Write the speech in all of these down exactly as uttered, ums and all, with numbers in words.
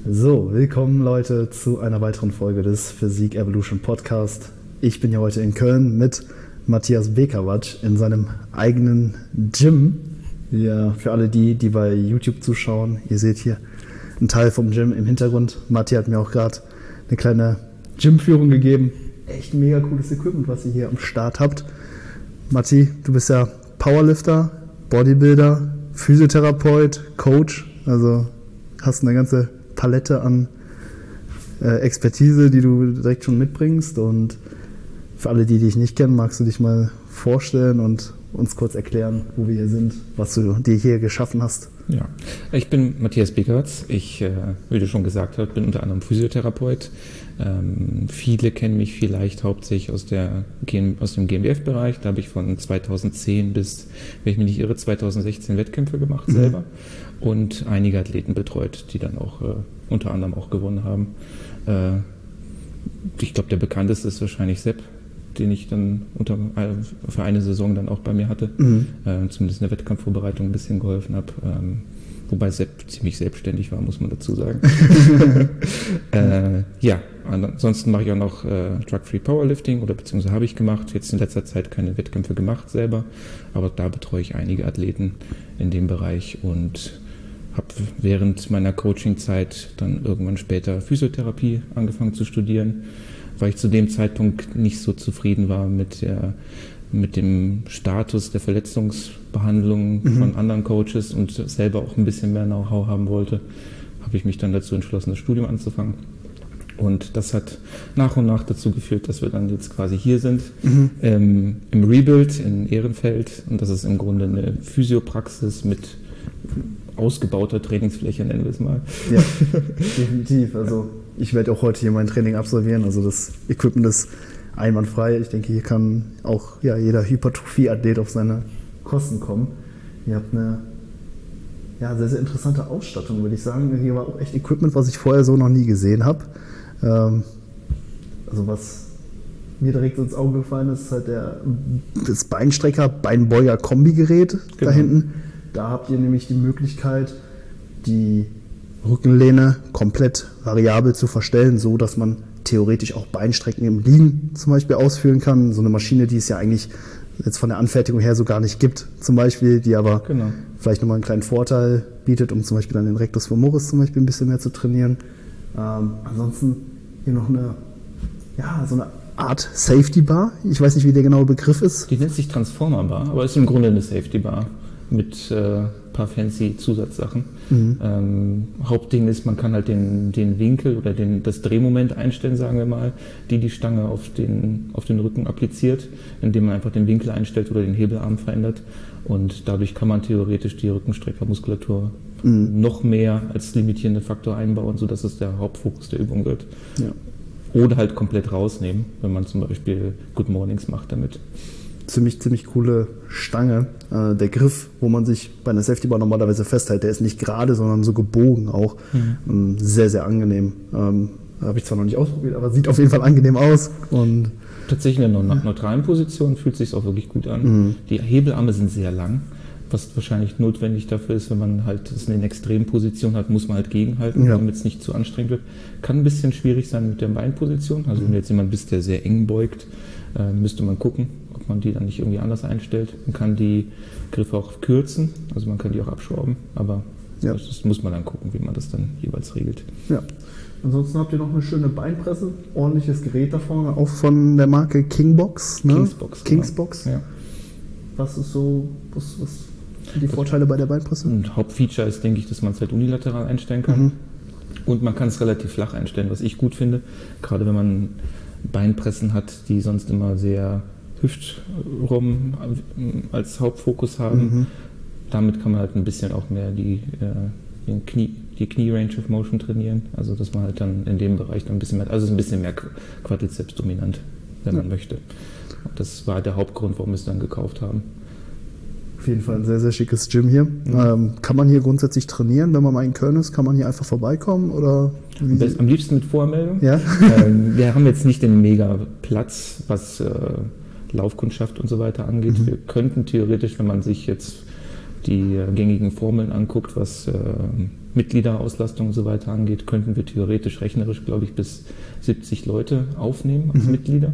So, willkommen Leute zu einer weiteren Folge des Physik Evolution Podcast. Ich bin ja heute in Köln mit Matthias Bekawatsch in seinem eigenen Gym. Ja, für alle die, die bei YouTube zuschauen, ihr seht hier einen Teil vom Gym im Hintergrund. Matthias hat mir auch gerade eine kleine Gymführung gegeben. Echt mega cooles Equipment, was ihr hier am Start habt. Matti, du bist ja Powerlifter, Bodybuilder, Physiotherapeut, Coach, also hast eine ganze Palette an äh, Expertise, die du direkt schon mitbringst. Und für alle, die dich nicht kennen, magst du dich mal vorstellen und uns kurz erklären, wo wir hier sind, was du dir hier geschaffen hast. Ja, ich bin Matthias Bekawatsch. Ich, äh, wie du schon gesagt hast, bin unter anderem Physiotherapeut. Ähm, viele kennen mich vielleicht hauptsächlich aus, der, aus dem G m B F-Bereich. Da habe ich von zweitausendzehn bis, wenn ich mich nicht irre, zweitausendsechzehn Wettkämpfe gemacht mhm. selber und einige Athleten betreut, die dann auch äh, unter anderem auch gewonnen haben. Äh, ich glaube, der bekannteste ist wahrscheinlich Sepp, den ich dann unter, äh, für eine Saison dann auch bei mir hatte, mhm. äh, zumindest in der Wettkampfvorbereitung ein bisschen geholfen habe. Ähm, wobei Sepp ziemlich selbstständig war, muss man dazu sagen. äh, ja, ansonsten mache ich auch noch äh, Drug-Free Powerlifting oder beziehungsweise habe ich gemacht. Jetzt in letzter Zeit keine Wettkämpfe gemacht selber, aber da betreue ich einige Athleten in dem Bereich und habe während meiner Coaching-Zeit dann irgendwann später Physiotherapie angefangen zu studieren, weil ich zu dem Zeitpunkt nicht so zufrieden war mit der mit dem Status der Verletzungsbehandlung mhm. von anderen Coaches und selber auch ein bisschen mehr Know-how haben wollte, habe ich mich dann dazu entschlossen, das Studium anzufangen. Und das hat nach und nach dazu geführt, dass wir dann jetzt quasi hier sind, mhm. ähm, im Rebuild in Ehrenfeld. Und das ist im Grunde eine Physiopraxis mit ausgebauter Trainingsfläche, nennen wir es mal. Ja, definitiv. Also ich werde auch heute hier mein Training absolvieren. Also das Equipment ist einwandfrei. Ich denke, hier kann auch ja, jeder Hypertrophie-Athlet auf seine Kosten kommen. Ihr habt eine ja, sehr, sehr interessante Ausstattung, würde ich sagen. Hier war auch echt Equipment, was ich vorher so noch nie gesehen habe. Ähm, also was mir direkt ins Auge gefallen ist, ist halt der, das Beinstrecker, Beinbeuger-Kombi-Gerät genau. da hinten. Da habt ihr nämlich die Möglichkeit, die Rückenlehne komplett variabel zu verstellen, so dass man theoretisch auch Beinstrecken im Liegen zum Beispiel ausführen kann. So eine Maschine, die es ja eigentlich jetzt von der Anfertigung her so gar nicht gibt, zum Beispiel, die aber genau. vielleicht nochmal einen kleinen Vorteil bietet, um zum Beispiel dann den Rectus femoris zum Beispiel ein bisschen mehr zu trainieren. Ähm, ansonsten hier noch eine, ja, so eine Art Safety Bar. Ich weiß nicht, wie der genaue Begriff ist. Die nennt sich Transformer Bar, aber ist im Grunde eine Safety Bar mit äh, paar fancy Zusatzsachen. Mhm. Ähm, Hauptding ist, man kann halt den, den Winkel oder den, das Drehmoment einstellen, sagen wir mal, die die Stange auf den, auf den Rücken appliziert, indem man einfach den Winkel einstellt oder den Hebelarm verändert. Und dadurch kann man theoretisch die Rückenstreckermuskulatur mhm. noch mehr als limitierenden Faktor einbauen, sodass es der Hauptfokus der Übung wird. Ja. Oder halt komplett rausnehmen, wenn man zum Beispiel Good Mornings macht damit. Ziemlich, ziemlich coole Stange. Äh, der Griff, wo man sich bei einer Safety Bar normalerweise festhält, der ist nicht gerade, sondern so gebogen auch. Mhm. Ähm, sehr, sehr angenehm. Ähm, habe ich zwar noch nicht ausprobiert, aber sieht auf jeden Fall angenehm aus. Und tatsächlich in einer neutralen Position fühlt es sich auch wirklich gut an. Mhm. Die Hebelarme sind sehr lang, was wahrscheinlich notwendig dafür ist, wenn man halt das in einer Extremposition hat, muss man halt gegenhalten, ja. damit es nicht zu anstrengend wird. Kann ein bisschen schwierig sein mit der Beinposition. Also wenn du jetzt jemand bist, der sehr eng beugt, äh, müsste man gucken, man die dann nicht irgendwie anders einstellt. Man kann die Griffe auch kürzen, also man kann die auch abschrauben, aber ja. das, das muss man dann gucken, wie man das dann jeweils regelt. Ja. Ansonsten habt ihr noch eine schöne Beinpresse, ordentliches Gerät da vorne, auch von der Marke Kingbox. Ne? Kingsbox. Kingsbox. Genau. Ja. Was ist so, was, was sind die Vorteile bei der Beinpresse? Ein Hauptfeature ist, denke ich, dass man es halt unilateral einstellen kann. Mhm. Und man kann es relativ flach einstellen, was ich gut finde, gerade wenn man Beinpressen hat, die sonst immer sehr Hüftraum als Hauptfokus haben. Mhm. Damit kann man halt ein bisschen auch mehr die, äh, den Knie, die Knie-Range of Motion trainieren. Also dass man halt dann in dem Bereich dann ein bisschen mehr, also ein bisschen mehr Quadrizeps dominant, wenn ja. man möchte. Und das war der Hauptgrund, warum wir es dann gekauft haben. Auf jeden Fall ein sehr, sehr schickes Gym hier. Mhm. Ähm, kann man hier grundsätzlich trainieren, wenn man mal in Köln ist? Kann man hier einfach vorbeikommen? Oder am, besten, am liebsten mit Voranmeldung. Ja? ähm, wir haben jetzt nicht den mega Platz, was äh, Laufkundschaft und so weiter angeht. Mhm. Wir könnten theoretisch, wenn man sich jetzt die äh, gängigen Formeln anguckt, was äh, Mitgliederauslastung und so weiter angeht, könnten wir theoretisch rechnerisch, glaube ich, bis siebzig Leute aufnehmen als mhm. Mitglieder.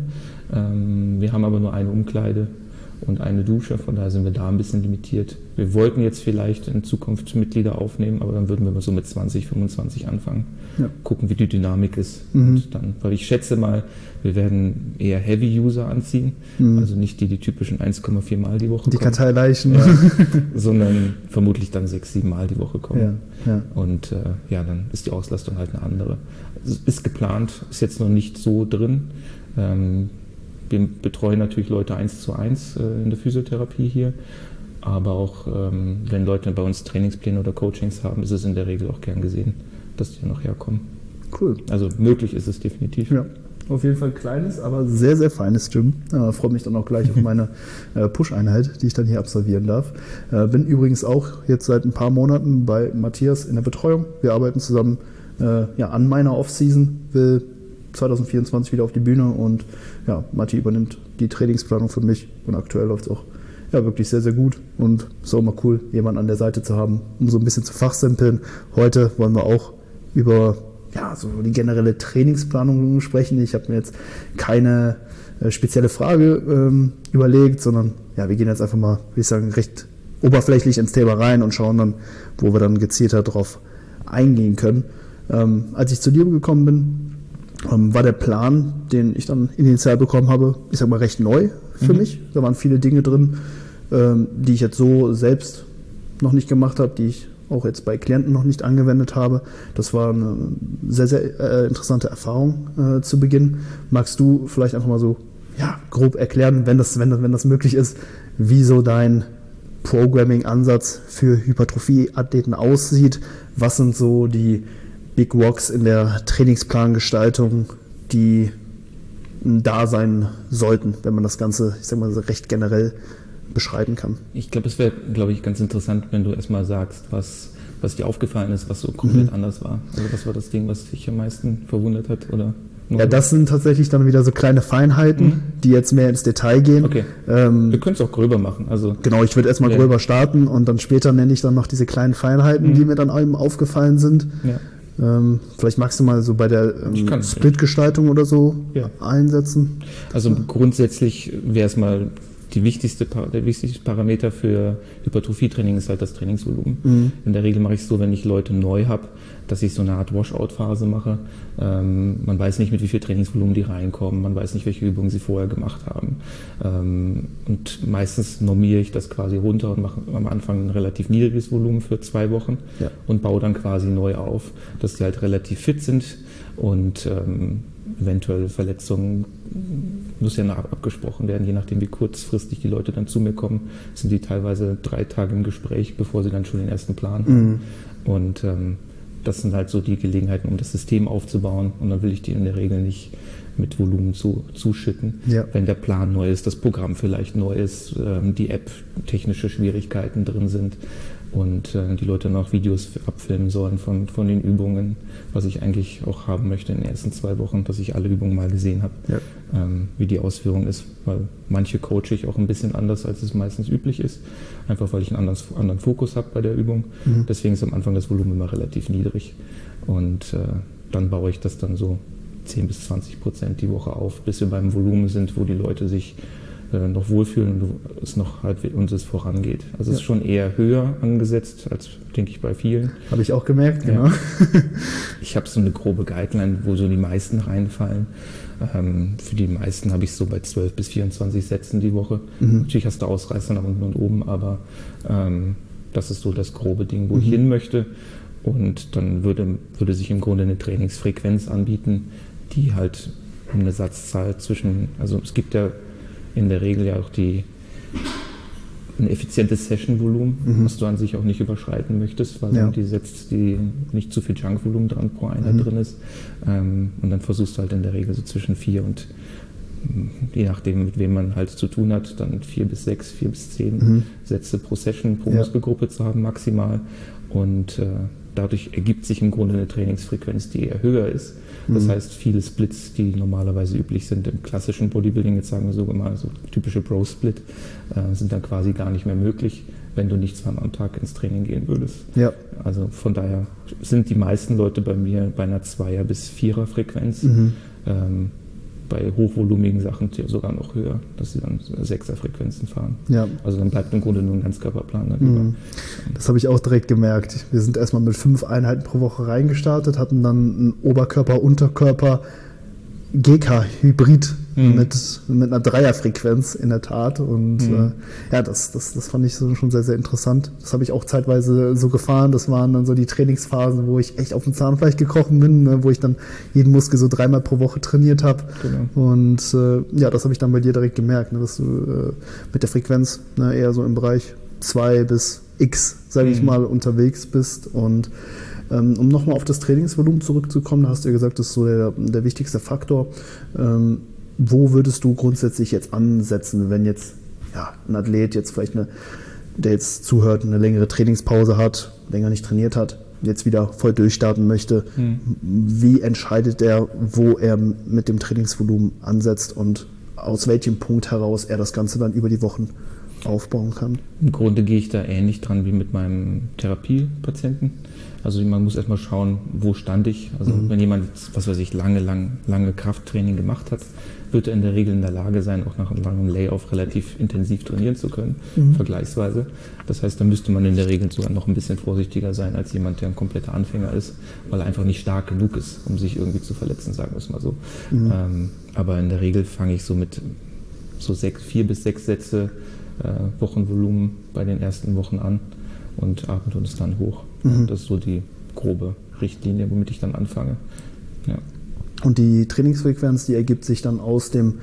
Ähm, wir haben aber nur eine Umkleide und eine Dusche, von daher sind wir da ein bisschen limitiert. Wir wollten jetzt vielleicht in Zukunft Mitglieder aufnehmen, aber dann würden wir so mit zwanzig, fünfundzwanzig anfangen. Ja. Gucken, wie die Dynamik ist. Mhm. Und dann, weil ich schätze mal, wir werden eher Heavy-User anziehen, mhm. also nicht die, die typischen eins Komma vier Mal die Woche die kommen. Die Karteileichen. Ja, sondern vermutlich dann sechs, sieben Mal die Woche kommen. Ja, ja. Und äh, ja, dann ist die Auslastung halt eine andere. Also ist geplant, ist jetzt noch nicht so drin. Ähm, Wir betreuen natürlich Leute eins zu eins äh, in der Physiotherapie hier, aber auch ähm, wenn Leute bei uns Trainingspläne oder Coachings haben, ist es in der Regel auch gern gesehen, dass die noch herkommen. Cool. Also möglich ist es definitiv. Ja, auf jeden Fall kleines, aber sehr, sehr feines Gym. Äh, freue mich dann auch gleich auf meine äh, Push-Einheit, die ich dann hier absolvieren darf. Äh, bin übrigens auch jetzt seit ein paar Monaten bei Matthias in der Betreuung. Wir arbeiten zusammen äh, ja, an meiner Off-Season, will zwanzig vierundzwanzig wieder auf die Bühne und ja, Matti übernimmt die Trainingsplanung für mich und aktuell läuft es auch ja, wirklich sehr, sehr gut und es ist auch immer cool, jemanden an der Seite zu haben, um so ein bisschen zu fachsimpeln. Heute wollen wir auch über ja, so die generelle Trainingsplanung sprechen. Ich habe mir jetzt keine äh, spezielle Frage ähm, überlegt, sondern ja, wir gehen jetzt einfach mal, würde ich sagen, recht oberflächlich ins Thema rein und schauen dann, wo wir dann gezielter drauf eingehen können. Ähm, als ich zu dir gekommen bin, war der Plan, den ich dann initial bekommen habe, ich sag mal recht neu für mhm. mich. Da waren viele Dinge drin, ähm, die ich jetzt so selbst noch nicht gemacht habe, die ich auch jetzt bei Klienten noch nicht angewendet habe. Das war eine sehr, sehr äh, interessante Erfahrung äh, zu Beginn. Magst du vielleicht einfach mal so ja, grob erklären, wenn das, wenn das, wenn das möglich ist, wie so dein Programming-Ansatz für Hypertrophie-Athleten aussieht? Was sind so die Big Rocks in der Trainingsplangestaltung, die da sein sollten, wenn man das Ganze, ich sag mal, recht generell beschreiben kann? Ich glaube, es wäre, glaube ich, ganz interessant, wenn du erstmal sagst, was, was dir aufgefallen ist, was so komplett mhm. anders war. Also was war das Ding, was dich am meisten verwundert hat? Oder ja, das sind tatsächlich dann wieder so kleine Feinheiten, mhm. die jetzt mehr ins Detail gehen. Okay. Ähm, Wir können es auch gröber machen. Also genau, ich würde erstmal ja. gröber starten und dann später nenne ich dann noch diese kleinen Feinheiten, mhm. die mir dann eben aufgefallen sind. Ja. Ähm, vielleicht magst du mal so bei der ähm, Split-Gestaltung oder so ja. einsetzen. Also grundsätzlich wäre es mal die wichtigste, der wichtigste Parameter für Hypertrophietraining ist halt das Trainingsvolumen. Mhm. In der Regel mache ich es so, wenn ich Leute neu habe, dass ich so eine Art Washout-Phase mache. Ähm, man weiß nicht, mit wie viel Trainingsvolumen die reinkommen, man weiß nicht, welche Übungen sie vorher gemacht haben. Ähm, und meistens normiere ich das quasi runter und mache am Anfang ein relativ niedriges Volumen für zwei Wochen ja. und baue dann quasi neu auf, dass die halt relativ fit sind und ähm, eventuell Verletzungen muss ja noch abgesprochen werden, je nachdem wie kurzfristig die Leute dann zu mir kommen, sind die teilweise drei Tage im Gespräch, bevor sie dann schon den ersten Plan haben. Mhm. Und ähm, das sind halt so die Gelegenheiten, um das System aufzubauen und dann will ich die in der Regel nicht mit Volumen zu, zuschütten. Ja. Wenn der Plan neu ist, das Programm vielleicht neu ist, ähm, die App technische Schwierigkeiten drin sind und äh, die Leute noch Videos abfilmen sollen von, von den Übungen, was ich eigentlich auch haben möchte in den ersten zwei Wochen, dass ich alle Übungen mal gesehen habe, ja. ähm, wie die Ausführung ist, weil manche coache ich auch ein bisschen anders, als es meistens üblich ist, einfach weil ich einen anderen, anderen Fokus habe bei der Übung. Mhm. Deswegen ist am Anfang das Volumen immer relativ niedrig und äh, dann baue ich das dann so zehn bis zwanzig Prozent die Woche auf, bis wir beim Volumen sind, wo die Leute sich äh, noch wohlfühlen und es noch halt uns es vorangeht. Also ja. es ist schon eher höher angesetzt, als denke ich bei vielen. Habe ich auch gemerkt, ja. genau. Ich habe so eine grobe Guideline, wo so die meisten reinfallen. Ähm, für die meisten habe ich so bei zwölf bis vierundzwanzig Sätzen die Woche. Mhm. Natürlich hast du Ausreißer nach unten und oben, aber ähm, das ist so das grobe Ding, wo mhm. ich hin möchte. Und dann würde, würde sich im Grunde eine Trainingsfrequenz anbieten, die halt eine Satzzahl zwischen, also es gibt ja in der Regel ja auch die, ein effizientes Session-Volumen, mhm. was du an sich auch nicht überschreiten möchtest, weil ja. die setzt, die nicht zu viel Junk-Volumen dran pro Einheit mhm. drin ist. Ähm, und dann versuchst du halt in der Regel so zwischen vier und, je nachdem mit wem man halt zu tun hat, dann vier bis sechs, vier bis zehn mhm. Sätze pro Session, pro ja. Muskelgruppe zu haben maximal. Und äh, dadurch ergibt sich im Grunde eine Trainingsfrequenz, die eher höher ist. Das mhm. heißt, viele Splits, die normalerweise üblich sind im klassischen Bodybuilding, jetzt sagen wir so mal so typische Bro-Split, äh, sind dann quasi gar nicht mehr möglich, wenn du nicht zweimal am Tag ins Training gehen würdest. Ja. Also von daher sind die meisten Leute bei mir bei einer Zweier- bis Vierer-Frequenz. Mhm. Ähm, bei hochvolumigen Sachen sogar noch höher, dass sie dann Sechser-Frequenzen fahren. Ja. Also dann bleibt im Grunde nur ein Ganzkörperplan dann Mhm. über. Das habe ich auch direkt gemerkt. Wir sind erstmal mit fünf Einheiten pro Woche reingestartet, hatten dann einen Oberkörper, Unterkörper, G K-Hybrid mhm. mit, mit einer Dreierfrequenz in der Tat. Und mhm. äh, ja, das, das, das fand ich so schon sehr, sehr interessant. Das habe ich auch zeitweise so gefahren. Das waren dann so die Trainingsphasen, wo ich echt auf dem Zahnfleisch gekrochen bin, ne, wo ich dann jeden Muskel so dreimal pro Woche trainiert habe. Genau. Und äh, ja, das habe ich dann bei dir direkt gemerkt, ne, dass du äh, mit der Frequenz ne, eher so im Bereich zwei bis X, sage ich mhm. mal, unterwegs bist. Und Um nochmal auf das Trainingsvolumen zurückzukommen, da hast du ja gesagt, das ist so der, der wichtigste Faktor. Ähm, wo würdest du grundsätzlich jetzt ansetzen, wenn jetzt ja, ein Athlet jetzt vielleicht, eine, der jetzt zuhört, eine längere Trainingspause hat, länger nicht trainiert hat, jetzt wieder voll durchstarten möchte? Mhm. Wie entscheidet er, wo er mit dem Trainingsvolumen ansetzt und aus welchem Punkt heraus er das Ganze dann über die Wochen aufbauen kann? Im Grunde gehe ich da ähnlich dran wie mit meinem Therapiepatienten. Also man muss erstmal schauen, wo stand ich. Also mhm. wenn jemand, was weiß ich, lange, lang, lange Krafttraining gemacht hat, wird er in der Regel in der Lage sein, auch nach einem langen Layoff relativ intensiv trainieren zu können, mhm. vergleichsweise. Das heißt, da müsste man in der Regel sogar noch ein bisschen vorsichtiger sein als jemand, der ein kompletter Anfänger ist, weil er einfach nicht stark genug ist, um sich irgendwie zu verletzen, sagen wir es mal so. Mhm. Ähm, aber in der Regel fange ich so mit so sechs, vier bis sechs Sätze äh, Wochenvolumen bei den ersten Wochen an und arbeite uns dann hoch. Mhm. Das ist so die grobe Richtlinie, womit ich dann anfange. Ja. Und die Trainingsfrequenz, die ergibt sich dann aus dem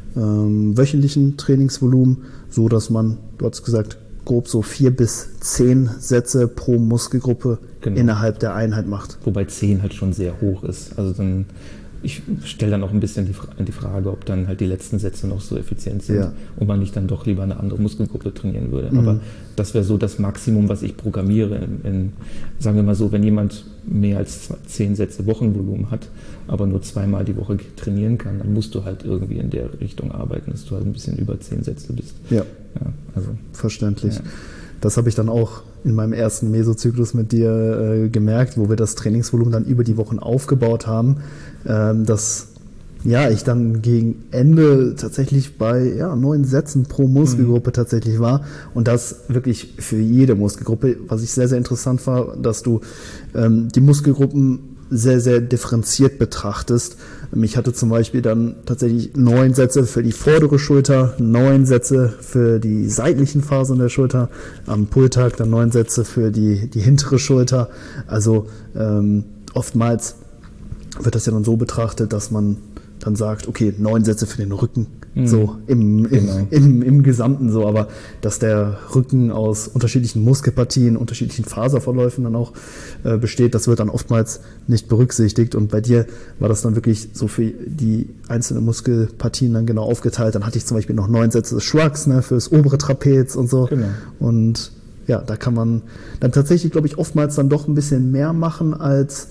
ähm, wöchentlichen Trainingsvolumen, so dass man, du hast gesagt, grob so vier bis zehn Sätze pro Muskelgruppe genau. innerhalb der Einheit macht. Wobei zehn halt schon sehr hoch ist. Also dann Ich stelle dann auch ein bisschen die, die Frage, ob dann halt die letzten Sätze noch so effizient sind ja. und man nicht dann doch lieber eine andere Muskelgruppe trainieren würde. Mhm. Aber das wäre so das Maximum, was ich programmiere. In, in, sagen wir mal so, wenn jemand mehr als zehn Sätze Wochenvolumen hat, aber nur zweimal die Woche trainieren kann, dann musst du halt irgendwie in der Richtung arbeiten, dass du halt ein bisschen über zehn Sätze bist. Ja, ja also verständlich. Ja. Das habe ich dann auch in meinem ersten Mesozyklus mit dir äh, gemerkt, wo wir das Trainingsvolumen dann über die Wochen aufgebaut haben, ähm, dass ja, ich dann gegen Ende tatsächlich bei ja, neun Sätzen pro Muskelgruppe mhm. tatsächlich war und das wirklich für jede Muskelgruppe, was ich sehr, sehr interessant war, dass du ähm, die Muskelgruppen sehr, sehr differenziert betrachtest. Ich hatte zum Beispiel dann tatsächlich neun Sätze für die vordere Schulter, neun Sätze für die seitlichen Fasern der Schulter, am Pulltag dann neun Sätze für die, die hintere Schulter. Also ähm, oftmals wird das ja dann so betrachtet, dass man dann sagt, okay, neun Sätze für den Rücken, mhm. so im, im, genau. im, im Gesamten so, aber dass der Rücken aus unterschiedlichen Muskelpartien, unterschiedlichen Faserverläufen dann auch äh, besteht, das wird dann oftmals nicht berücksichtigt und bei dir war das dann wirklich so für die einzelnen Muskelpartien dann genau aufgeteilt. Dann hatte ich zum Beispiel noch neun Sätze des Shrugs, ne, fürs obere Trapez und so genau. und ja, da kann man dann tatsächlich, glaube ich, oftmals dann doch ein bisschen mehr machen, als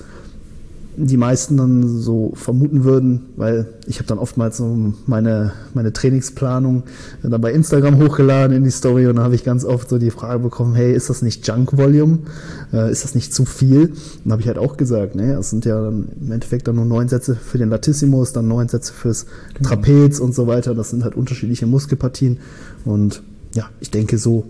die meisten dann so vermuten würden, weil ich habe dann oftmals so meine, meine Trainingsplanung dann bei Instagram hochgeladen in die Story und dann habe ich ganz oft so die Frage bekommen, hey, ist das nicht Junk Volume? Äh, ist das nicht zu viel? Dann habe ich halt auch gesagt, ne, das sind ja dann im Endeffekt dann nur neun Sätze für den Latissimus, dann neun Sätze fürs genau. Trapez und so weiter. Das sind halt unterschiedliche Muskelpartien und ja, ich denke so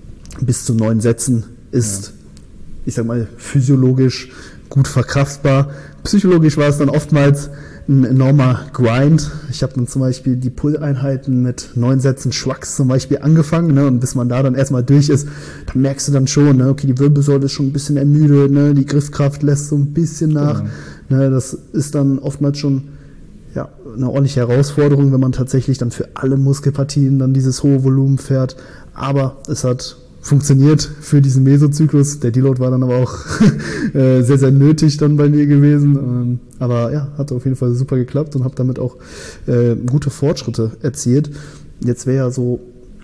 bis zu neun Sätzen ist, ja. ich sag mal, physiologisch gut verkraftbar. Psychologisch war es dann oftmals ein enormer Grind. Ich habe dann zum Beispiel die Pull-Einheiten mit neun Sätzen Shrugs zum Beispiel angefangen, ne, und bis man da dann erstmal durch ist, dann merkst du dann schon, ne, okay, die Wirbelsäule ist schon ein bisschen ermüdet, ne, die Griffkraft lässt so ein bisschen nach. Genau. Ne, das ist dann oftmals schon ja, eine ordentliche Herausforderung, wenn man tatsächlich dann für alle Muskelpartien dann dieses hohe Volumen fährt. Aber es hat funktioniert für diesen Mesozyklus. Der Deload war dann aber auch sehr, sehr nötig dann bei mir gewesen. Aber ja, hat auf jeden Fall super geklappt und habe damit auch äh, gute Fortschritte erzielt. Jetzt wäre ja so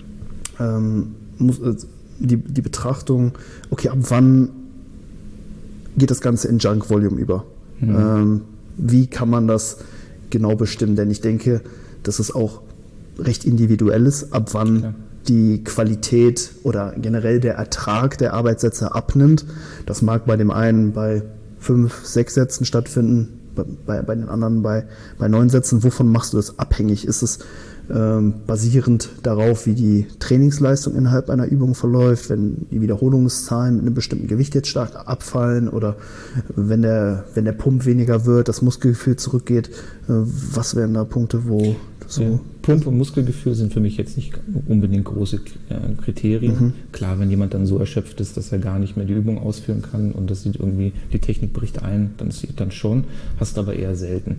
ähm, muss, äh, die, die Betrachtung, okay, ab wann geht das Ganze in Junk Volume über? Mhm. Ähm, wie kann man das genau bestimmen? Denn ich denke, dass es auch recht individuell ist, ab wann ja. die Qualität oder generell der Ertrag der Arbeitssätze abnimmt. Das mag bei dem einen bei fünf, sechs Sätzen stattfinden, bei, bei den anderen bei, bei neun Sätzen. Wovon machst du das abhängig? Ist es ähm, basierend darauf, wie die Trainingsleistung innerhalb einer Übung verläuft, wenn die Wiederholungszahlen mit einem bestimmten Gewicht jetzt stark abfallen oder wenn der, wenn der Pump weniger wird, das Muskelgefühl zurückgeht? Äh, was wären da Punkte, wo so... Ja, Pump und Muskelgefühl sind für mich jetzt nicht unbedingt große äh, Kriterien. Mhm. Klar, wenn jemand dann so erschöpft ist, dass er gar nicht mehr die Übung ausführen kann und das sieht irgendwie, die Technik bricht ein, dann sieht dann schon, hast aber eher selten.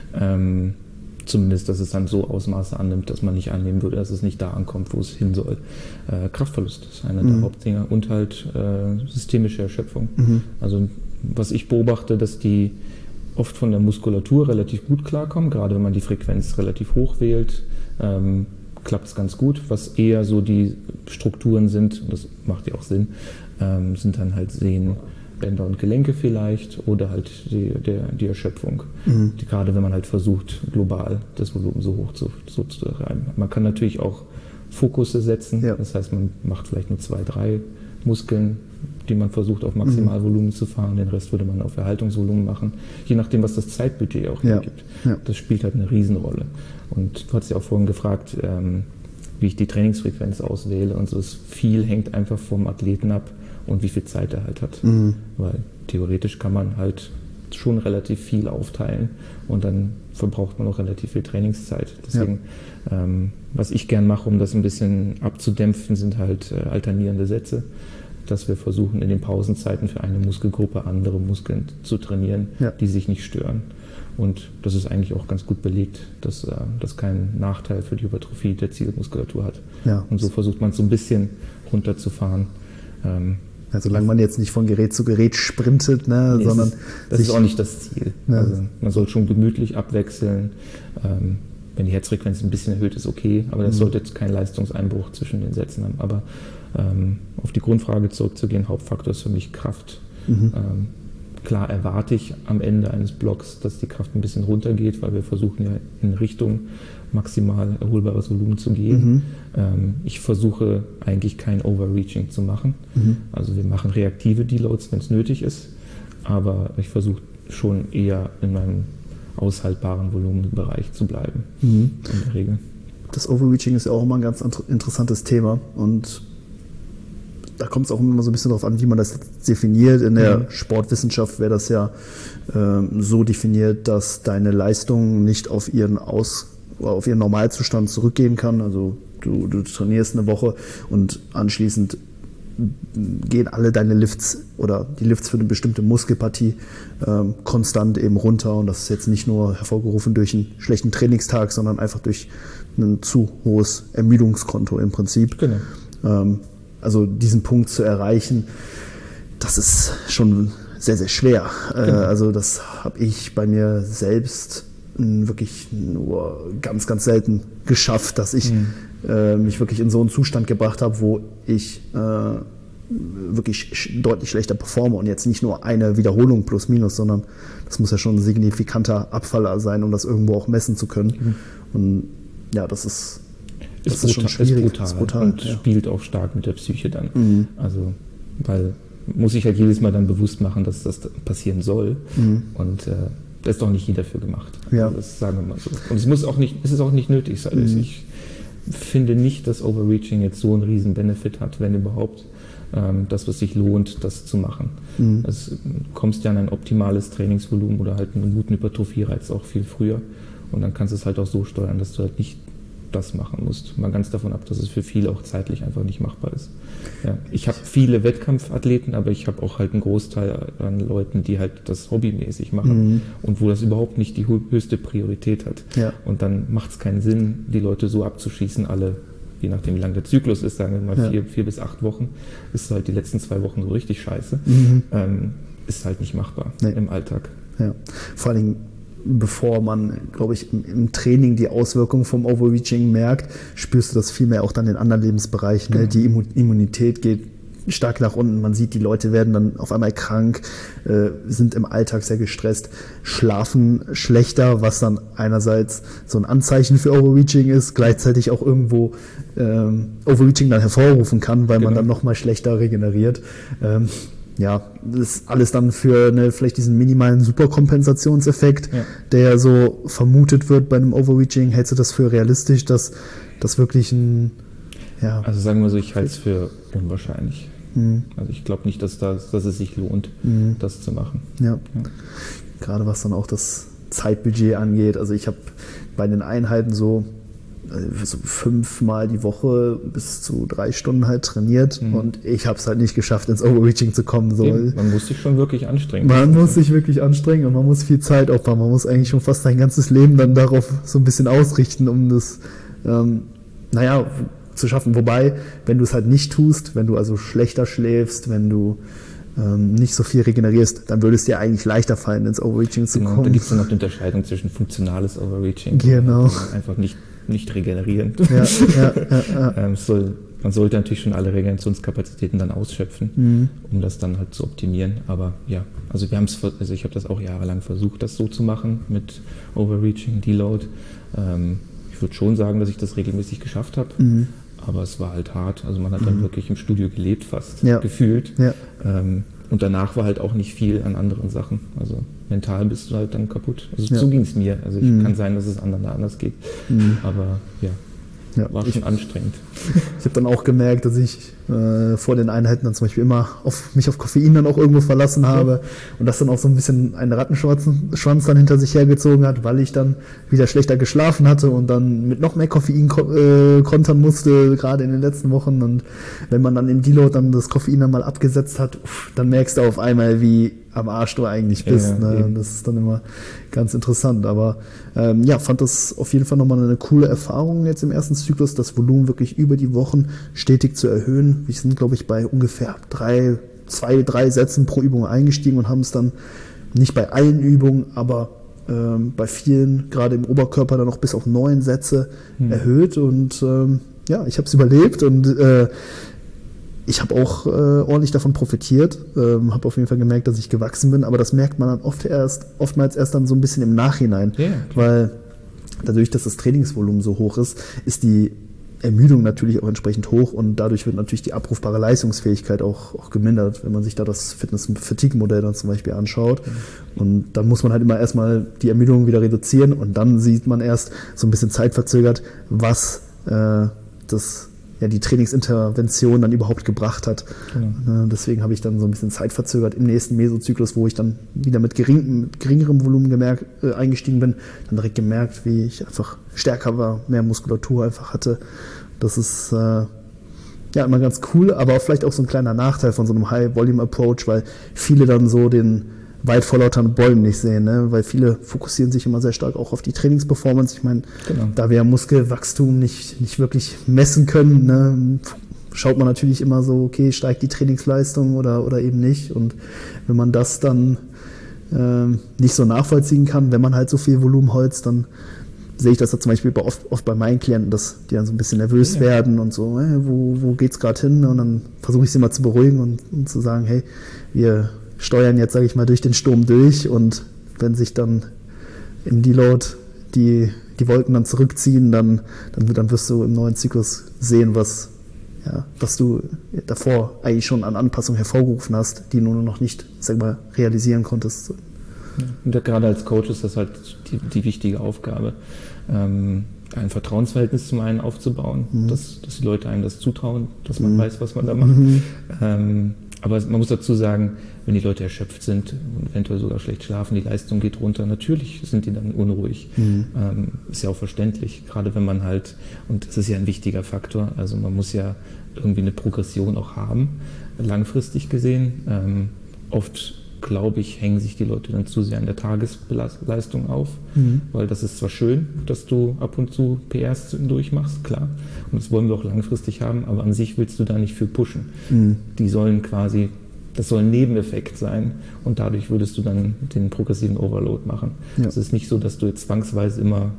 Ähm, zumindest, dass es dann so Ausmaße annimmt, dass man nicht annehmen würde, dass es nicht da ankommt, wo es hin soll. Äh, Kraftverlust ist einer mhm. der Hauptdinger und halt äh, systemische Erschöpfung. Mhm. Also was ich beobachte, dass die oft von der Muskulatur relativ gut klarkommen, gerade wenn man die Frequenz relativ hoch wählt, ähm, klappt es ganz gut. Was eher so die Strukturen sind, und das macht ja auch Sinn, ähm, sind dann halt Sehnen, Bänder und Gelenke vielleicht oder halt die, der, die Erschöpfung. Mhm. Die, gerade wenn man halt versucht, global das Volumen so hoch zu, so zu treiben. Man kann natürlich auch Fokusse setzen, ja. Das heißt, man macht vielleicht nur zwei, drei Muskeln, die man versucht auf Maximalvolumen mhm. zu fahren, den Rest würde man auf Erhaltungsvolumen machen, je nachdem, was das Zeitbudget auch ja. hergibt. Ja. Das spielt halt eine Riesenrolle. Und du hast ja auch vorhin gefragt, ähm, wie ich die Trainingsfrequenz auswähle und so. Ist viel hängt einfach vom Athleten ab und wie viel Zeit er halt hat. Mhm. Weil theoretisch kann man halt schon relativ viel aufteilen und dann verbraucht man auch relativ viel Trainingszeit. Deswegen, ja. ähm, was ich gern mache, um das ein bisschen abzudämpfen, sind halt äh, alternierende Sätze, dass wir versuchen, in den Pausenzeiten für eine Muskelgruppe andere Muskeln zu trainieren, ja. die sich nicht stören. Und das ist eigentlich auch ganz gut belegt, dass äh, das keinen Nachteil für die Hypertrophie der Zielmuskulatur hat. Ja. Und so versucht man es so ein bisschen runterzufahren. Ähm, Ja, solange man jetzt nicht von Gerät zu Gerät sprintet, ne, nee, sondern... Ist, das ist auch nicht das Ziel. Ja. Also man soll schon gemütlich abwechseln. Ähm, wenn die Herzfrequenz ein bisschen erhöht ist, okay, aber das mhm. sollte jetzt keinen Leistungseinbruch zwischen den Sätzen haben. Aber ähm, auf die Grundfrage zurückzugehen, Hauptfaktor ist für mich Kraft. Mhm. Ähm, klar erwarte ich am Ende eines Blocks, dass die Kraft ein bisschen runtergeht, weil wir versuchen ja in Richtung maximal erholbares Volumen zu gehen. Mhm. Ähm, ich versuche eigentlich kein Overreaching zu machen. Mhm. Also wir machen reaktive Deloads, wenn es nötig ist, aber ich versuche schon eher in meinem aushaltbaren Volumenbereich zu bleiben, mhm. in der Regel. Das Overreaching ist ja auch immer ein ganz interessantes Thema und da kommt es auch immer so ein bisschen darauf an, wie man das definiert. In der mhm. Sportwissenschaft wäre das ja ähm, so definiert, dass deine Leistung nicht auf ihren Aus auf ihren Normalzustand zurückgehen kann. Also du, du trainierst eine Woche und anschließend gehen alle deine Lifts oder die Lifts für eine bestimmte Muskelpartie ähm, konstant eben runter. Und das ist jetzt nicht nur hervorgerufen durch einen schlechten Trainingstag, sondern einfach durch ein zu hohes Ermüdungskonto im Prinzip. Genau. Ähm, also diesen Punkt zu erreichen, das ist schon sehr, sehr schwer. Genau. Äh, also das habe ich bei mir selbst wirklich nur ganz, ganz selten geschafft, dass ich mhm. äh, mich wirklich in so einen Zustand gebracht habe, wo ich äh, wirklich sch- deutlich schlechter performe und jetzt nicht nur eine Wiederholung plus minus, sondern das muss ja schon ein signifikanter Abfall sein, um das irgendwo auch messen zu können. Mhm. Und ja, das ist, das ist, ist schon schwierig. Ist brutal, ist brutal und ja. spielt auch stark mit der Psyche dann. Mhm. Also, weil muss ich halt jedes Mal dann bewusst machen, dass das passieren soll. Mhm. Und äh, da ist doch nicht jeder für gemacht. Ja. Also das sagen wir mal so. Und es muss auch nicht, es ist auch nicht nötig. Also mhm. ich finde nicht, dass Overreaching jetzt so einen riesen Benefit hat, wenn überhaupt, ähm, das, was sich lohnt, das zu machen. Mhm. Also du kommst ja an ein optimales Trainingsvolumen oder halt einen guten Hypertrophie-Reiz auch viel früher. Und dann kannst du es halt auch so steuern, dass du halt nicht das machen musst. Mal ganz davon ab, dass es für viele auch zeitlich einfach nicht machbar ist. Ja. Ich habe viele Wettkampfathleten, aber ich habe auch halt einen Großteil an Leuten, die halt das hobbymäßig machen mhm. und wo das überhaupt nicht die höchste Priorität hat. Ja. Und dann macht es keinen Sinn, die Leute so abzuschießen, alle, je nachdem wie lang der Zyklus ist, sagen wir mal ja. vier, vier bis acht Wochen, ist halt die letzten zwei Wochen so richtig scheiße. Mhm. Ähm, ist halt nicht machbar nee. im Alltag. Ja. Vor allen Dingen bevor man, glaube ich, im, im Training die Auswirkungen vom Overreaching merkt, spürst du das viel mehr auch dann in anderen Lebensbereichen. Genau. Ne? Die Immunität geht stark nach unten. Man sieht, die Leute werden dann auf einmal krank, äh, sind im Alltag sehr gestresst, schlafen schlechter, was dann einerseits so ein Anzeichen für Overreaching ist, gleichzeitig auch irgendwo ähm, Overreaching dann hervorrufen kann, weil genau. man dann nochmal schlechter regeneriert. Ähm, ja, das ist alles dann für eine, vielleicht diesen minimalen Superkompensationseffekt, ja. der so vermutet wird bei einem Overreaching. Hältst du das für realistisch, dass das wirklich ein... Ja. Also sagen wir so, ich halte es für unwahrscheinlich. Mhm. Also ich glaube nicht, dass, das, dass es sich lohnt, mhm. das zu machen. Ja. ja. Gerade was dann auch das Zeitbudget angeht. Also ich habe bei den Einheiten so, so fünfmal die Woche bis zu drei Stunden halt trainiert mhm. und ich habe es halt nicht geschafft, ins Overreaching zu kommen. So. Eben, man muss sich schon wirklich anstrengen. Man muss sich wirklich anstrengen und man muss viel Zeit aufbauen. Man muss eigentlich schon fast sein ganzes Leben dann darauf so ein bisschen ausrichten, um das, ähm, naja, zu schaffen. Wobei, wenn du es halt nicht tust, wenn du also schlechter schläfst, wenn du ähm, nicht so viel regenerierst, dann würde es dir eigentlich leichter fallen, ins Overreaching zu genau, kommen. Da gibt es dann noch die Unterscheidung zwischen funktionales Overreaching genau. und einfach nicht, nicht regenerieren. Ja, ja, ja, ja. ähm, soll, man sollte natürlich schon alle Regenerationskapazitäten dann ausschöpfen, mhm. um das dann halt zu optimieren. Aber ja, also wir haben es, also ich habe das auch jahrelang versucht, das so zu machen mit Overreaching, Deload. Ähm, ich würde schon sagen, dass ich das regelmäßig geschafft habe. Mhm. Aber es war halt hart. Also man hat dann mhm. wirklich im Studio gelebt fast, ja. gefühlt. Ja. Ähm, und danach war halt auch nicht viel an anderen Sachen. Also mental bist du halt dann kaputt. Also ja. so ging es mir. Also ich, mhm. kann sein, dass es anderen anders geht. Mhm. Aber ja, ja. war schon ich, anstrengend. Ich habe dann auch gemerkt, dass ich äh, vor den Einheiten dann zum Beispiel immer auf, mich auf Koffein dann auch irgendwo verlassen habe ja. und das dann auch so ein bisschen einen Rattenschwanz Schwanz dann hinter sich hergezogen hat, weil ich dann wieder schlechter geschlafen hatte und dann mit noch mehr Koffein ko- äh, kontern musste, gerade in den letzten Wochen. Und wenn man dann im Deload dann das Koffein dann mal abgesetzt hat, uff, dann merkst du auf einmal, wie am Arsch du eigentlich bist. Ja, ne? Und das ist dann immer ganz interessant. Aber ähm, ja, fand das auf jeden Fall nochmal eine coole Erfahrung jetzt im ersten Zyklus, das Volumen wirklich über die Wochen stetig zu erhöhen. Wir sind, glaube ich, bei ungefähr drei, zwei, drei Sätzen pro Übung eingestiegen und haben es dann nicht bei allen Übungen, aber ähm, bei vielen, gerade im Oberkörper, dann noch bis auf neun Sätze hm. erhöht. Und ähm, ja, ich habe es überlebt und äh, ich habe auch äh, ordentlich davon profitiert, ähm, habe auf jeden Fall gemerkt, dass ich gewachsen bin, aber das merkt man dann oft erst, oftmals erst dann so ein bisschen im Nachhinein, yeah, weil dadurch, dass das Trainingsvolumen so hoch ist, ist die Ermüdung natürlich auch entsprechend hoch und dadurch wird natürlich die abrufbare Leistungsfähigkeit auch, auch gemindert, wenn man sich da das Fitness-Fatigue-Modell dann zum Beispiel anschaut. Mhm. Und dann muss man halt immer erstmal die Ermüdung wieder reduzieren und dann sieht man erst so ein bisschen zeitverzögert, was äh, das ja, die Trainingsintervention dann überhaupt gebracht hat. Genau. Deswegen habe ich dann so ein bisschen zeitverzögert im nächsten Mesozyklus, wo ich dann wieder mit, gering, mit geringerem Volumen gemerkt, äh, eingestiegen bin, dann direkt gemerkt, wie ich einfach stärker war, mehr Muskulatur einfach hatte. Das ist äh, ja immer ganz cool, aber vielleicht auch so ein kleiner Nachteil von so einem High-Volume-Approach, weil viele dann so den weit vor lauter Bäumen nicht sehen, ne? Weil viele fokussieren sich immer sehr stark auch auf die Trainingsperformance. Ich meine, genau. da wir Muskelwachstum nicht, nicht wirklich messen können, ne? Schaut man natürlich immer so, okay, steigt die Trainingsleistung oder, oder eben nicht. Und wenn man das dann ähm, nicht so nachvollziehen kann, wenn man halt so viel Volumen holzt, dann sehe ich das ja zum Beispiel bei oft, oft bei meinen Klienten, dass die dann so ein bisschen nervös ja. werden und so, hey, wo, wo geht's gerade hin? Und dann versuche ich sie mal zu beruhigen und, und zu sagen, hey, wir steuern jetzt, sage ich mal, durch den Sturm durch und wenn sich dann im Deload die, die Wolken dann zurückziehen, dann, dann, dann wirst du im neuen Zyklus sehen, was, ja, was du davor eigentlich schon an Anpassung hervorgerufen hast, die du nur noch nicht, sag mal, realisieren konntest. Und gerade als Coach ist das halt die, die wichtige Aufgabe, ähm, ein Vertrauensverhältnis zum einen aufzubauen, mhm. dass, dass die Leute einem das zutrauen, dass man mhm. weiß, was man da macht. Mhm. Ähm, aber man muss dazu sagen, wenn die Leute erschöpft sind und eventuell sogar schlecht schlafen, die Leistung geht runter, natürlich sind die dann unruhig. Mhm. Ähm, ist ja auch verständlich, gerade wenn man halt, und das ist ja ein wichtiger Faktor, also man muss ja irgendwie eine Progression auch haben, langfristig gesehen. Ähm, oft, glaube ich, hängen sich die Leute dann zu sehr an der Tagesleistung auf, mhm. weil das ist zwar schön, dass du ab und zu P Rs zwischendurch machst, klar, und das wollen wir auch langfristig haben, aber an sich willst du da nicht für pushen. Mhm. Die sollen quasi, das soll ein Nebeneffekt sein und dadurch würdest du dann den progressiven Overload machen. Es ja. ist nicht so, dass du jetzt zwangsweise immer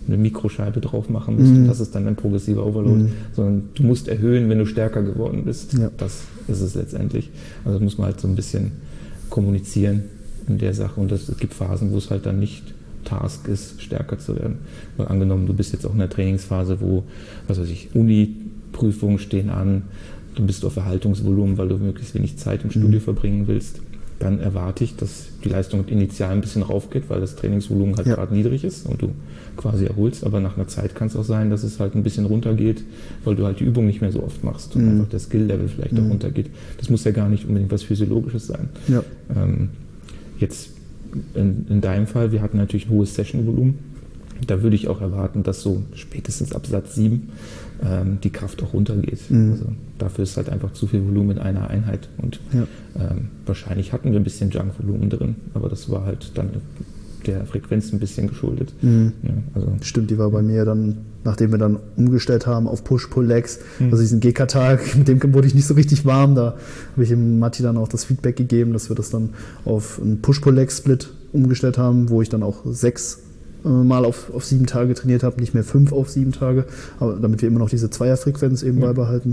eine Mikroscheibe drauf machen musst Mhm. und das ist dann ein progressiver Overload, Mhm. sondern du musst erhöhen, wenn du stärker geworden bist. Ja. Das ist es letztendlich. Also muss man halt so ein bisschen kommunizieren in der Sache und das, es gibt Phasen, wo es halt dann nicht Task ist, stärker zu werden. Weil angenommen, du bist jetzt auch in der Trainingsphase, wo, was weiß ich, Uni-Prüfungen stehen an, du bist auf Erhaltungsvolumen, weil du möglichst wenig Zeit im Studio Mhm. verbringen willst, dann erwarte ich, dass die Leistung initial ein bisschen raufgeht, weil das Trainingsvolumen halt Ja. gerade niedrig ist und du quasi erholst, aber nach einer Zeit kann es auch sein, dass es halt ein bisschen runtergeht, weil du halt die Übung nicht mehr so oft machst und Mhm. einfach der Skill-Level vielleicht Mhm. auch runtergeht. Das muss ja gar nicht unbedingt was Physiologisches sein. Ja. Ähm, jetzt in, in deinem Fall, wir hatten natürlich ein hohes Session-Volumen. Da würde ich auch erwarten, dass so spätestens ab Satz sieben ähm, die Kraft auch runtergeht. Mhm. Also dafür ist halt einfach zu viel Volumen in einer Einheit. Und Ja. ähm, wahrscheinlich hatten wir ein bisschen Junk-Volumen drin, aber das war halt dann der Frequenz ein bisschen geschuldet. Mhm. Ja, also Stimmt, die war bei mir dann, nachdem wir dann umgestellt haben auf Push-Pull-Legs, Mhm. also diesen G K-Tag, mit dem wurde ich nicht so richtig warm. Da habe ich dem Matti dann auch das Feedback gegeben, dass wir das dann auf einen Push-Pull-Leg-Split umgestellt haben, wo ich dann auch sechs äh, Mal auf, auf sieben Tage trainiert habe, nicht mehr fünf auf sieben Tage, aber damit wir immer noch diese Zweierfrequenz eben Ja. beibehalten.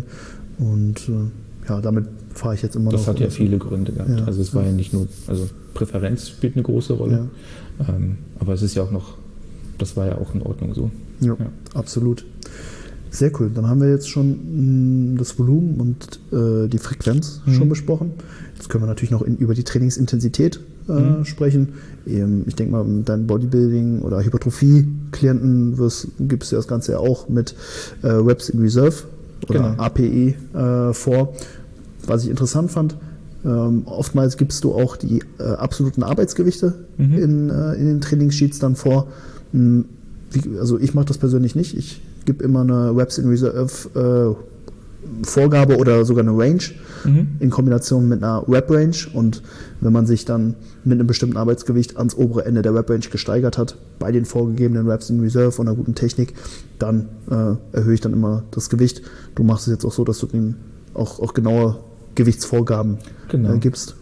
Und äh, ja, damit fahre ich jetzt immer das noch. hat ja viele Gründe gehabt. Ja. Also es war ja nicht nur, also Präferenz spielt eine große Rolle, ähm, aber es ist ja auch noch, das war ja auch in Ordnung so. Ja, Ja. absolut. Sehr cool. Dann haben wir jetzt schon mh, das Volumen und äh, die Frequenz Mhm. schon besprochen. Jetzt können wir natürlich noch in, über die Trainingsintensität äh, Mhm. sprechen. Ähm, ich denke mal, mit deinen Bodybuilding- oder Hypertrophie-Klienten gibt es ja das Ganze ja auch mit äh, Reps in Reserve oder Genau. A P E äh, vor. Was ich interessant fand, ähm, oftmals gibst du auch die äh, absoluten Arbeitsgewichte Mhm. in, äh, in den Trainingssheets dann vor. Hm, wie, also ich mache das persönlich nicht. Ich gebe immer eine Reps in Reserve äh, Vorgabe oder sogar eine Range Mhm. in Kombination mit einer Rep-Range. Und wenn man sich dann mit einem bestimmten Arbeitsgewicht ans obere Ende der Rep-Range gesteigert hat, bei den vorgegebenen Reps in Reserve und einer guten Technik, dann äh, erhöhe ich dann immer das Gewicht. Du machst es jetzt auch so, dass du den auch, auch genaue Gewichtsvorgaben Genau. äh, gibst.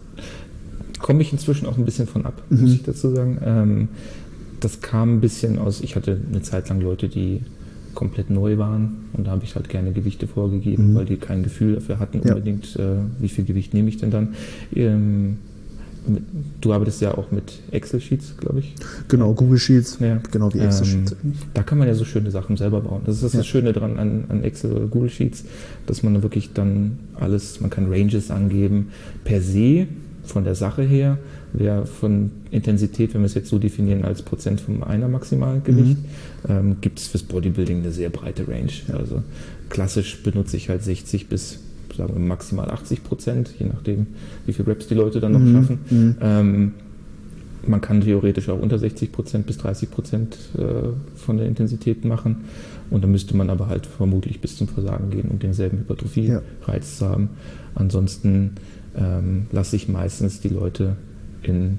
Komme ich inzwischen auch ein bisschen von ab, Mhm. muss ich dazu sagen. Ähm, das kam ein bisschen aus, ich hatte eine Zeit lang Leute, die komplett neu waren und da habe ich halt gerne Gewichte vorgegeben, Mhm. weil die kein Gefühl dafür hatten Ja. unbedingt, äh, wie viel Gewicht nehme ich denn dann. Ähm, mit, du arbeitest ja auch mit Excel-Sheets, glaube ich. Genau, Google Sheets, Ja. genau wie Excel Ähm, Sheets. da kann man ja so schöne Sachen selber bauen. Das ist das, Ja. das Schöne dran an, an Excel oder Google Sheets, dass man wirklich dann alles, man kann Ranges angeben. Per se, von der Sache her, wäre von Intensität, wenn wir es jetzt so definieren als Prozent vom einer Maximalgewicht, Mhm. ähm, gibt es fürs Bodybuilding eine sehr breite Range. Ja. Also klassisch benutze ich halt sechzig bis sagen wir maximal achtzig Prozent, je nachdem, wie viel Reps die Leute dann noch Mhm. schaffen. Mhm. Ähm, man kann theoretisch auch unter sechzig Prozent bis dreißig Prozent äh, von der Intensität machen. Und dann müsste man aber halt vermutlich bis zum Versagen gehen, um denselben Hypertrophie-Reiz zu haben. Ansonsten ähm, lasse ich meistens die Leute in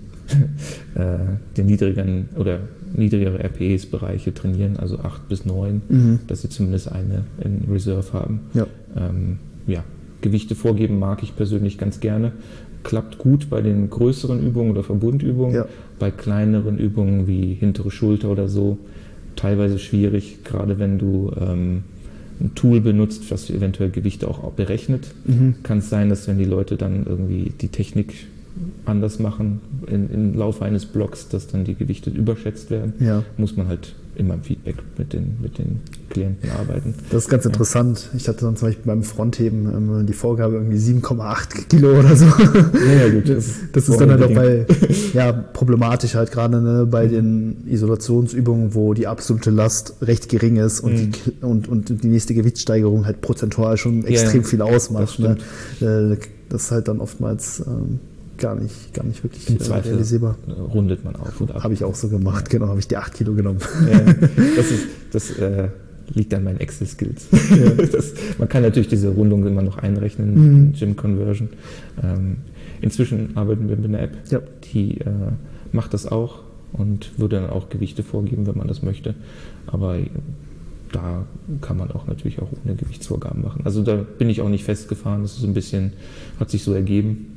äh, den niedrigeren oder niedrigere R P Es-Bereiche trainieren, also acht bis neun, Mhm. dass sie zumindest eine in Reserve haben. Ja. Ähm, ja, Gewichte vorgeben mag ich persönlich ganz gerne. Klappt gut bei den größeren Übungen oder Verbundübungen. Ja. Bei kleineren Übungen wie hintere Schulter oder so teilweise schwierig, gerade wenn du ähm, ein Tool benutzt, das eventuell Gewichte auch berechnet. Mhm. Kann es sein, dass wenn die Leute dann irgendwie die Technik anders machen in, im Laufe eines Blocks, dass dann die Gewichte überschätzt werden. Ja. Muss man halt immer im Feedback mit den, mit den Klienten arbeiten. Das ist ganz interessant. Ich hatte dann zum Beispiel beim Frontheben ähm, die Vorgabe irgendwie sieben Komma acht Kilo oder so. Ja, gut, das, das ist dann halt auch bei, ja, problematisch halt gerade ne, bei den Isolationsübungen, wo die absolute Last recht gering ist und, Mhm. die, und, und die nächste Gewichtssteigerung halt prozentual schon extrem ja, viel ausmacht. das Ne? Äh, Das ist halt dann oftmals ähm, gar nicht, gar nicht wirklich Im äh, Zweifel realisierbar. rundet man auf und ab. Habe ich auch so gemacht, genau, habe ich die acht Kilo genommen. Ja, das ist, das äh, liegt an meinen Excel-Skills. Das- Man kann natürlich diese Rundung immer noch einrechnen, Mhm. Gym Conversion. Ähm, inzwischen arbeiten wir mit einer App, Ja. die äh, macht das auch und würde dann auch Gewichte vorgeben, wenn man das möchte. Aber äh, da kann man auch natürlich auch ohne Gewichtsvorgaben machen. Also da bin ich auch nicht festgefahren, das ist so ein bisschen, hat sich so ergeben.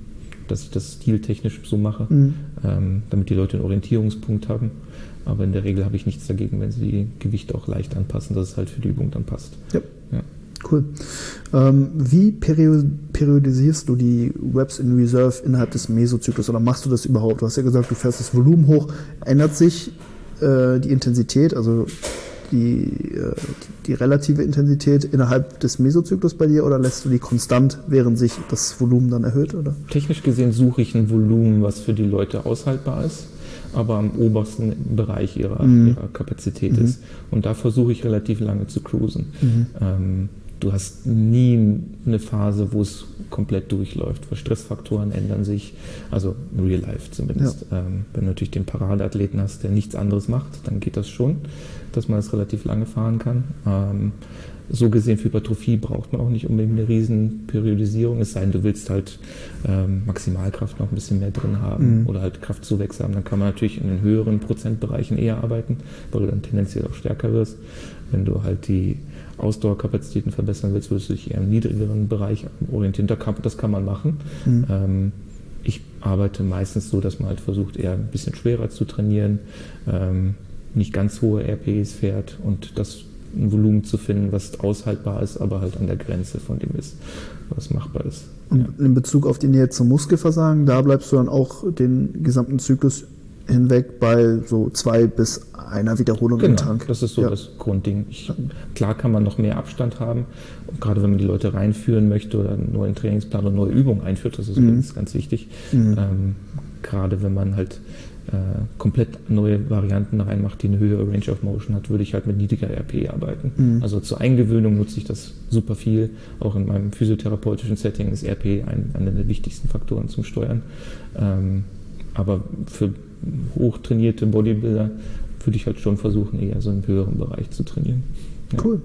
dass ich das stiltechnisch so mache, Mhm. ähm, damit die Leute einen Orientierungspunkt haben. Aber in der Regel habe ich nichts dagegen, wenn sie die Gewichte auch leicht anpassen, dass es halt für die Übung dann passt. Ja. Ja. Cool. Ähm, wie perio- periodisierst du die Reps in Reserve innerhalb des Mesozyklus oder machst du das überhaupt? Du hast ja gesagt, du fährst das Volumen hoch. Ändert sich äh, die Intensität, also die, äh, die relative Intensität innerhalb des Mesozyklus bei dir oder lässt du die konstant, während sich das Volumen dann erhöht? Oder? Technisch gesehen suche ich ein Volumen, was für die Leute aushaltbar ist, aber am obersten Bereich ihrer, Mhm. ihrer Kapazität Mhm. ist. Und da versuche ich relativ lange zu cruisen. Mhm. Ähm, du hast nie eine Phase, wo es komplett durchläuft, weil Stressfaktoren ändern sich, also in Real Life zumindest. Ja. Ähm, wenn du natürlich den Paradeathleten hast, der nichts anderes macht, dann geht das schon, dass man das relativ lange fahren kann. Ähm, so gesehen für Hypertrophie braucht man auch nicht unbedingt eine riesen Periodisierung, es sei denn, du willst halt ähm, Maximalkraft noch ein bisschen mehr drin haben, mhm. oder halt Kraftzuwächse haben, dann kann man natürlich in den höheren Prozentbereichen eher arbeiten, weil du dann tendenziell auch stärker wirst. Wenn du halt die Ausdauerkapazitäten verbessern willst, würdest du dich eher im niedrigeren Bereich orientieren. Das kann man machen. Mhm. Ähm, ich arbeite meistens so, dass man halt versucht, eher ein bisschen schwerer zu trainieren, ähm, nicht ganz hohe R P Es fährt und das ein Volumen zu finden, was aushaltbar ist, aber halt an der Grenze von dem ist, was machbar ist. Und ja. in Bezug auf die Nähe zum Muskelversagen, da bleibst du dann auch den gesamten Zyklus hinweg bei so zwei bis einer Wiederholung genau, im Tank. Das ist so ja. das Grundding. Ich, klar kann man noch mehr Abstand haben, gerade wenn man die Leute reinführen möchte oder einen neuen Trainingsplan oder neue Übungen einführt, das ist mhm. übrigens ganz wichtig. Mhm. Ähm, gerade wenn man halt äh, komplett neue Varianten reinmacht, die eine höhere Range of Motion hat, würde ich halt mit niedriger R P arbeiten. Mhm. Also zur Eingewöhnung nutze ich das super viel. Auch in meinem physiotherapeutischen Setting ist R P ein, einer der wichtigsten Faktoren zum Steuern. Ähm, aber für hochtrainierte Bodybuilder würde ich halt schon versuchen, eher so im höheren Bereich zu trainieren. Ja. Cool.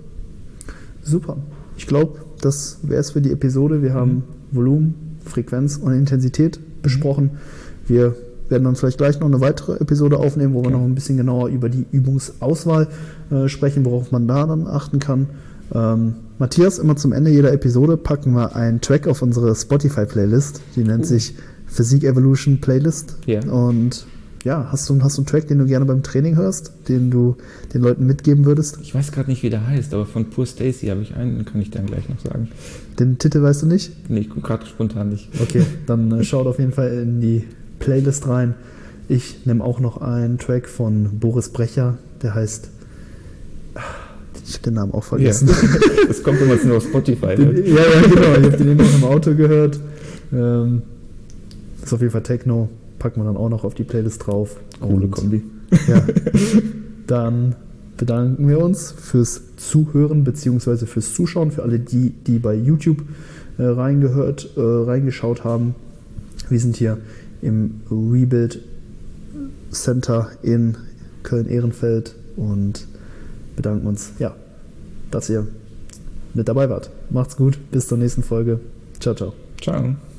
Super. Ich glaube, das wäre es für die Episode. Wir haben mhm. Volumen, Frequenz und Intensität besprochen. Wir werden dann vielleicht gleich noch eine weitere Episode aufnehmen, wo okay. wir noch ein bisschen genauer über die Übungsauswahl äh, sprechen, worauf man da dann achten kann. Ähm, Matthias, immer zum Ende jeder Episode packen wir einen Track auf unsere Spotify-Playlist. Die nennt uh. sich Physique Evolution Playlist. Yeah. Und ja, hast du, hast du einen Track, den du gerne beim Training hörst, den du den Leuten mitgeben würdest? Ich weiß gerade nicht, wie der heißt, aber von Poor Stacy habe ich einen, den kann ich dann gleich noch sagen. Den Titel weißt du nicht? Nee, ich komme gerade spontan nicht. Okay, dann äh, schaut auf jeden Fall in die Playlist rein. Ich nehme auch noch einen Track von Boris Brecher, der heißt, ich habe den Namen auch vergessen. Ja. Das kommt, wenn man es nur auf Spotify hört. Ja, ja, genau, ich habe den noch im Auto gehört. Ähm, ist auf jeden Fall Techno. Packen wir dann auch noch auf die Playlist drauf. Coole Kombi. Ja. Dann bedanken wir uns fürs Zuhören bzw. fürs Zuschauen, für alle die, die bei YouTube äh, reingehört, äh, reingeschaut haben. Wir sind hier im Rebuild Center in Köln-Ehrenfeld und bedanken uns, ja, dass ihr mit dabei wart. Macht's gut, bis zur nächsten Folge. Ciao, ciao. Ciao.